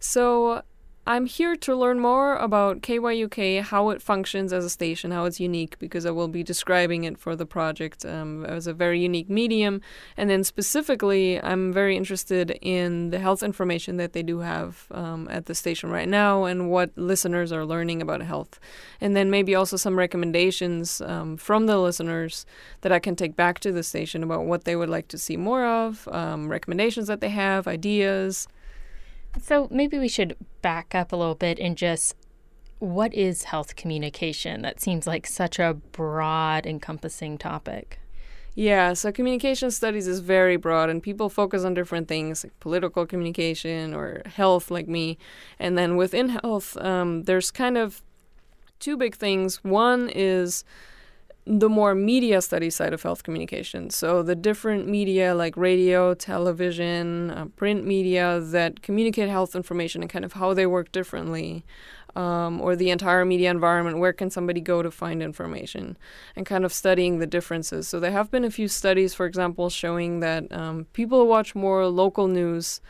So I'm here to learn more about KYUK, how it functions as a station, how it's unique, because I will be describing it for the project as a very unique medium. And then specifically, I'm very interested in the health information that they do have at the station right now and what listeners are learning about health. And then maybe also some recommendations from the listeners that I can take back to the station about what they would like to see more of, recommendations that they have, ideas. So maybe we should back up a little bit and just, what is health communication? That seems like such a broad, encompassing topic. Yeah, so communication studies is very broad, and people focus on different things, like political communication or health, like me. And then within health, there's kind of two big things. One is the more media study side of health communication. So the different media like radio, television, print media that communicate health information and kind of how they work differently, or the entire media environment, where can somebody go to find information, and kind of studying the differences. So there have been a few studies, for example, showing that people who watch more local news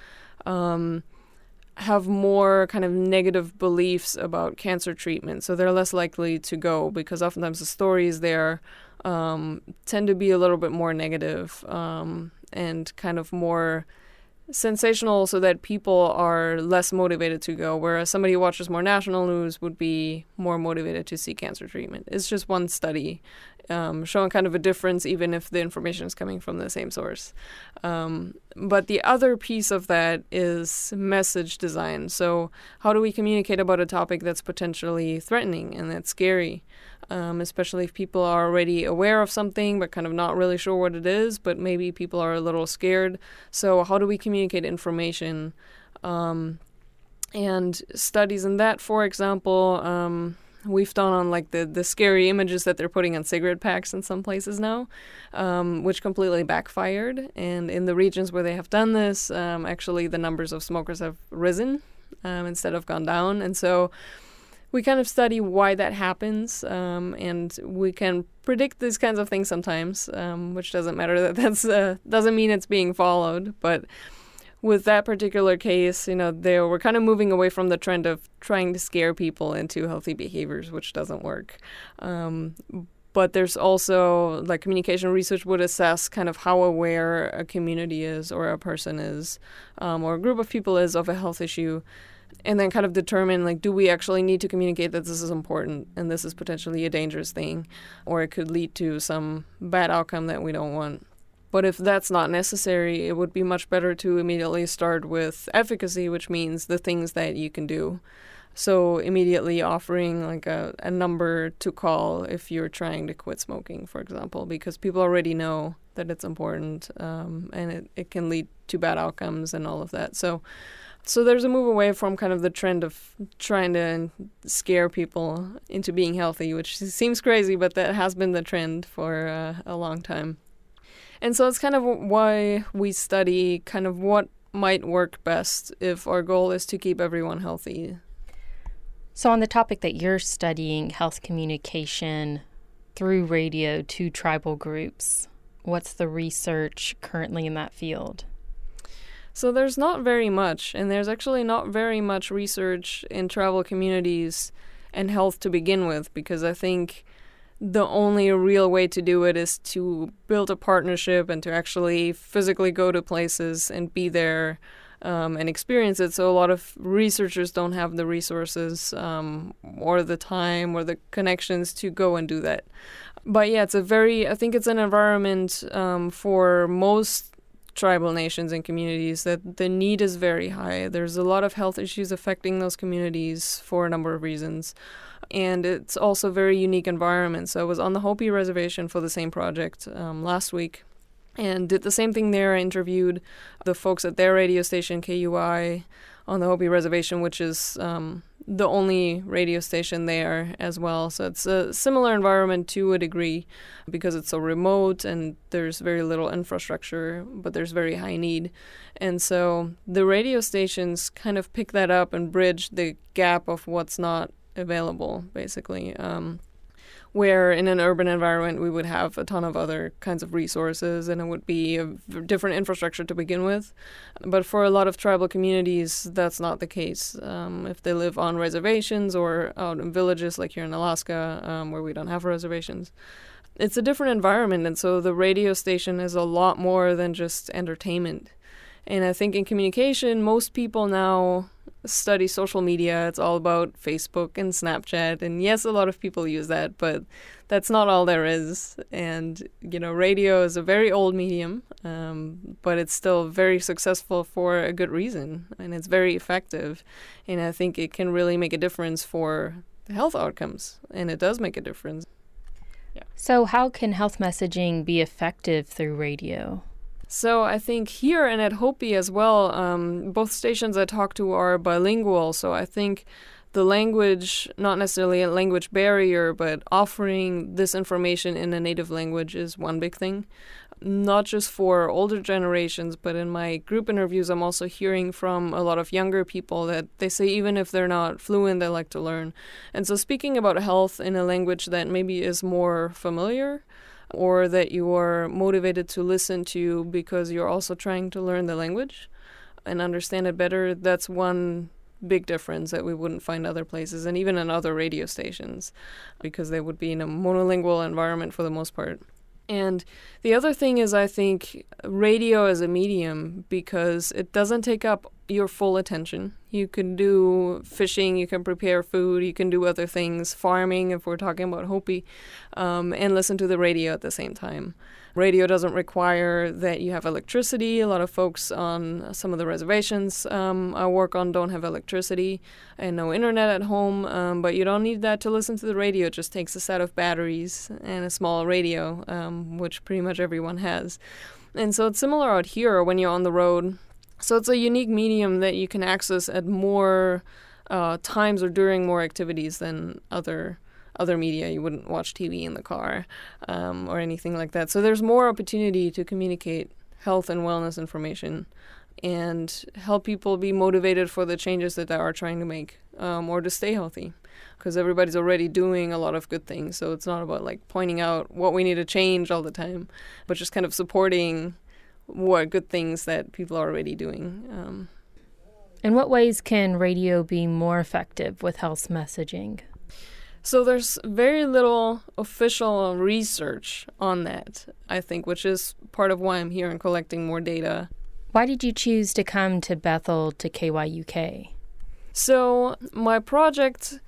have more kind of negative beliefs about cancer treatment. So they're less likely to go because oftentimes the stories there tend to be a little bit more negative and kind of more sensational, so that people are less motivated to go, whereas somebody who watches more national news would be more motivated to see cancer treatment. It's just one study showing kind of a difference, even if the information is coming from the same source. But the other piece of that is message design. So how do we communicate about a topic that's potentially threatening and that's scary? Especially if people are already aware of something but kind of not really sure what it is, but maybe people are a little scared. So how do we communicate information? And studies in that, for example, we've done on like the scary images that they're putting on cigarette packs in some places now, which completely backfired. And in the regions where they have done this, actually the numbers of smokers have risen instead of gone down. And so we kind of study why that happens, and we can predict these kinds of things sometimes, which doesn't matter that doesn't mean it's being followed. But with that particular case, they were kind of moving away from the trend of trying to scare people into healthy behaviors, which doesn't work. But there's also, like, communication research would assess kind of how aware a community is or a person is, or a group of people is of a health issue, and then kind of determine, like, do we actually need to communicate that this is important and this is potentially a dangerous thing, or it could lead to some bad outcome that we don't want. But if that's not necessary, it would be much better to immediately start with efficacy, which means the things that you can do. So immediately offering like a number to call if you're trying to quit smoking, for example, because people already know that it's important, and it can lead to bad outcomes and all of that. So there's a move away from kind of the trend of trying to scare people into being healthy, which seems crazy, but that has been the trend for a long time. And so it's kind of why we study kind of what might work best if our goal is to keep everyone healthy. So on the topic that you're studying, health communication through radio to tribal groups, what's the research currently in that field? So there's not very much, and there's actually not very much research in tribal communities and health to begin with, because I think the only real way to do it is to build a partnership and to actually physically go to places and be there and experience it. So a lot of researchers don't have the resources or the time or the connections to go and do that. But yeah, I think it's an environment for most tribal nations and communities that the need is very high. There's a lot of health issues affecting those communities for a number of reasons. And it's also a very unique environment. So I was on the Hopi Reservation for the same project last week and did the same thing there. I interviewed the folks at their radio station, KUI, on the Hopi Reservation, which is the only radio station there as well. So it's a similar environment to a degree because it's so remote and there's very little infrastructure, but there's very high need. And so the radio stations kind of pick that up and bridge the gap of what's not available, basically. where in an urban environment we would have a ton of other kinds of resources and it would be a different infrastructure to begin with. But for a lot of tribal communities, that's not the case. If they live on reservations or out in villages like here in Alaska, where we don't have reservations, it's a different environment. And so the radio station is a lot more than just entertainment. And I think in communication, most people now study social media. It's all about Facebook and Snapchat. And yes, a lot of people use that, but that's not all there is. And, radio is a very old medium, but it's still very successful for a good reason. And it's very effective. And I think it can really make a difference for the health outcomes. And it does make a difference. Yeah. So how can health messaging be effective through radio? So I think here and at Hopi as well, both stations I talk to are bilingual. So I think the language, not necessarily a language barrier, but offering this information in a native language is one big thing. Not just for older generations, but in my group interviews, I'm also hearing from a lot of younger people that they say even if they're not fluent, they like to learn. And so speaking about health in a language that maybe is more familiar, or that you are motivated to listen to because you're also trying to learn the language and understand it better, that's one big difference that we wouldn't find other places and even in other radio stations because they would be in a monolingual environment for the most part. And the other thing is, I think, radio as a medium, because it doesn't take up your full attention. You can do fishing, you can prepare food, you can do other things, farming, if we're talking about Hopi, and listen to the radio at the same time. Radio doesn't require that you have electricity. A lot of folks on some of the reservations I work on don't have electricity and no internet at home, but you don't need that to listen to the radio. It just takes a set of batteries and a small radio, which pretty much everyone has. And so it's similar out here when you're on the road. So it's a unique medium that you can access at more times or during more activities than other media. You wouldn't watch TV in the car or anything like that. So there's more opportunity to communicate health and wellness information and help people be motivated for the changes that they are trying to make or to stay healthy, because everybody's already doing a lot of good things. So it's not about like pointing out what we need to change all the time, but just kind of supporting what good things that people are already doing. In what ways can radio be more effective with health messaging? So there's very little official research on that, I think, which is part of why I'm here and collecting more data. Why did you choose to come to Bethel to KYUK? So my project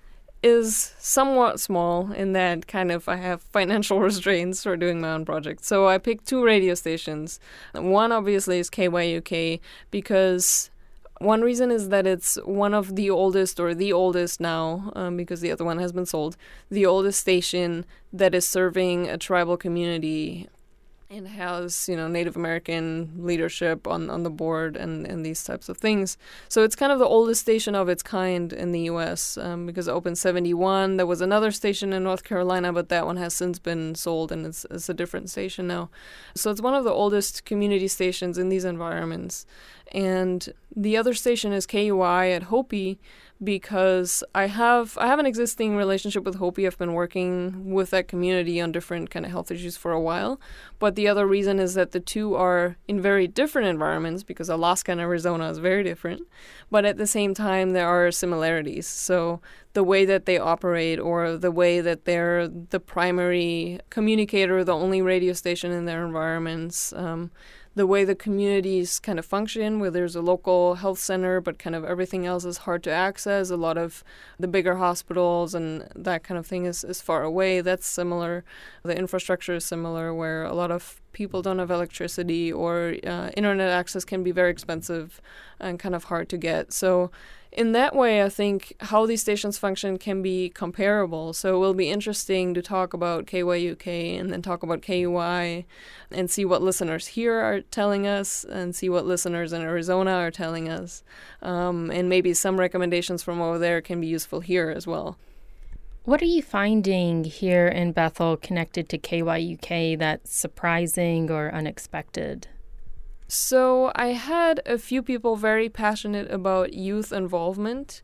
is somewhat small in that kind of I have financial restraints for doing my own project. So I picked 2 radio stations. One obviously is KYUK because one reason is that it's one of the oldest, or the oldest now, because the other one has been sold, the oldest station that is serving a tribal community and has, Native American leadership on the board and these types of things. So it's kind of the oldest station of its kind in the U.S. Because it opened 1971. There was another station in North Carolina, but that one has since been sold and it's a different station now. So it's one of the oldest community stations in these environments. And the other station is KUI at Hopi, because I have an existing relationship with Hopi. I've been working with that community on different kind of health issues for a while. But the other reason is that the two are in very different environments, because Alaska and Arizona is very different. But at the same time, there are similarities. So the way that they operate, or the way that they're the primary communicator, the only radio station in their environments, the way the communities kind of function, where there's a local health center, but kind of everything else is hard to access. A lot of the bigger hospitals and that kind of thing is far away. That's similar. The infrastructure is similar, where a lot of people don't have electricity, or internet access can be very expensive and kind of hard to get. So in that way, I think how these stations function can be comparable. So it will be interesting to talk about KYUK and then talk about KUI and see what listeners here are telling us and see what listeners in Arizona are telling us. And maybe some recommendations from over there can be useful here as well. What are you finding here in Bethel connected to KYUK that's surprising or unexpected? So I had a few people very passionate about youth involvement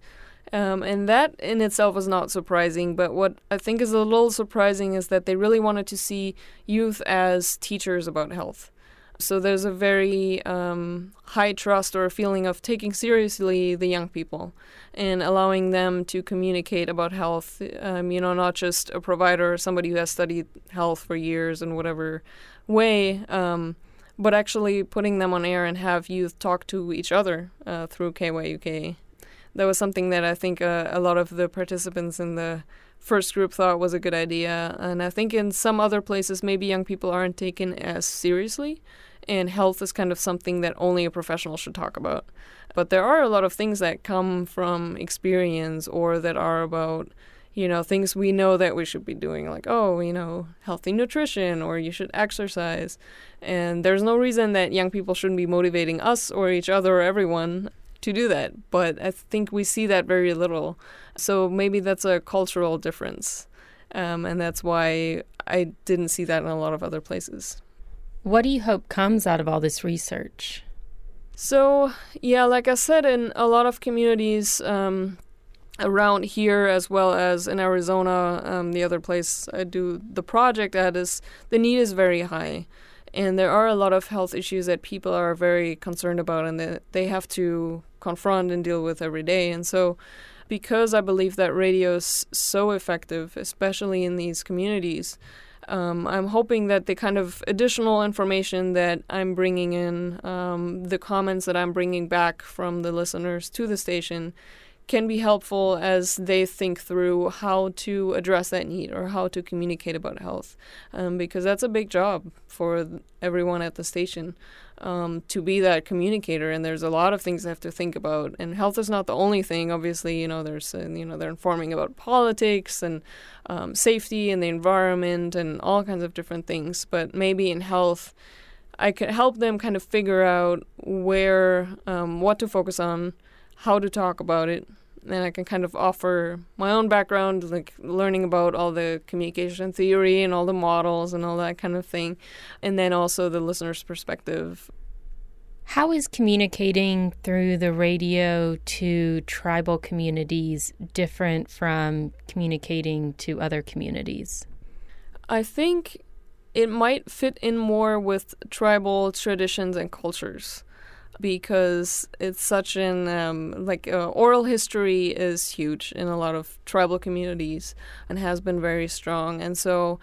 And that in itself is not surprising, but what I think is a little surprising is that they really wanted to see youth as teachers about health. So there's a very high trust or a feeling of taking seriously the young people and allowing them to communicate about health, not just a provider or somebody who has studied health for years in whatever way, but actually putting them on air and have youth talk to each other through KYUK. That was something that I think a lot of the participants in the first group thought was a good idea. And I think in some other places, maybe young people aren't taken as seriously, and health is kind of something that only a professional should talk about. But there are a lot of things that come from experience or that are about, things we know that we should be doing, like, healthy nutrition, or you should exercise. And there's no reason that young people shouldn't be motivating us or each other or everyone to do that, but I think we see that very little. So maybe that's a cultural difference, and that's why I didn't see that in a lot of other places. What do you hope comes out of all this research? So, like I said, in a lot of communities around here, as well as in Arizona, the other place I do the project at, the need is very high. And there are a lot of health issues that people are very concerned about and that they have to confront and deal with every day. And so because I believe that radio is so effective, especially in these communities, I'm hoping that the kind of additional information that I'm bringing in, the comments that I'm bringing back from the listeners to the station, can be helpful as they think through how to address that need or how to communicate about health, because that's a big job for everyone at the station, to be that communicator. And there's a lot of things they have to think about. And health is not the only thing. Obviously, there's they're informing about politics and safety and the environment and all kinds of different things. But maybe in health, I could help them kind of figure out where, what to focus on, how to talk about it, and I can kind of offer my own background, like learning about all the communication theory and all the models and all that kind of thing, and then also the listener's perspective. How is communicating through the radio to tribal communities different from communicating to other communities? I think it might fit in more with tribal traditions and cultures, because it's such an, oral history is huge in a lot of tribal communities and has been very strong. And so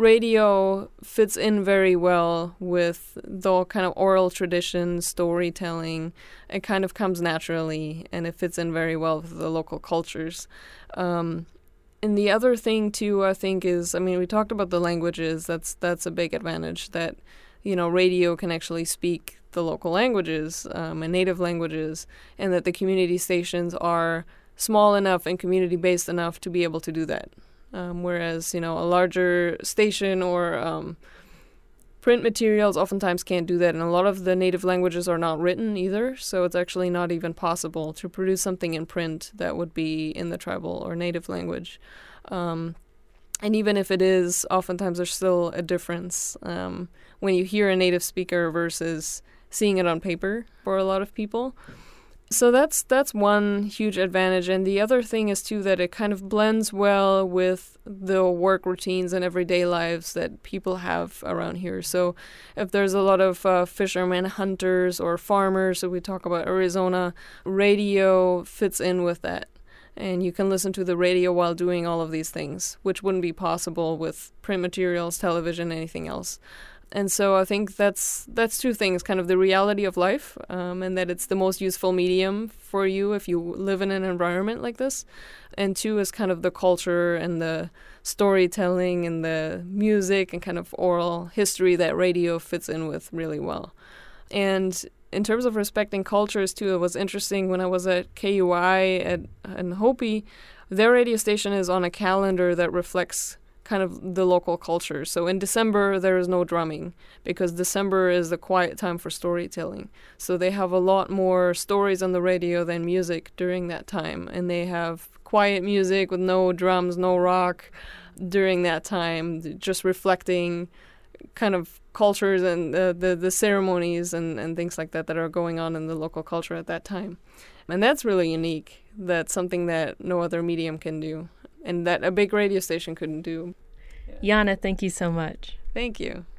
radio fits in very well with the kind of oral tradition, storytelling. It kind of comes naturally, and it fits in very well with the local cultures. And the other thing, too, I think is, we talked about the languages. That's a big advantage, that radio can actually speak the local languages and native languages, and that the community stations are small enough and community-based enough to be able to do that. Whereas, a larger station or print materials oftentimes can't do that, and a lot of the native languages are not written either, so it's actually not even possible to produce something in print that would be in the tribal or native language. And even if it is, oftentimes there's still a difference when you hear a native speaker versus seeing it on paper for a lot of people. So that's one huge advantage. And the other thing is, too, that it kind of blends well with the work routines and everyday lives that people have around here. So if there's a lot of fishermen, hunters, or farmers, so we talk about Arizona, radio fits in with that. And you can listen to the radio while doing all of these things, which wouldn't be possible with print materials, television, anything else. And so I think that's two things, kind of the reality of life, and that it's the most useful medium for you if you live in an environment like this. And two is kind of the culture and the storytelling and the music and kind of oral history that radio fits in with really well. And in terms of respecting cultures, too, it was interesting when I was at KUI in Hopi, their radio station is on a calendar that reflects kind of the local culture. So in December, there is no drumming because December is the quiet time for storytelling. So they have a lot more stories on the radio than music during that time. And they have quiet music with no drums, no rock during that time, just reflecting kind of cultures and the ceremonies and things like that are going on in the local culture at that time. And that's really unique. That's something that no other medium can do, and that a big radio station couldn't do. Jana, thank you so much. Thank you.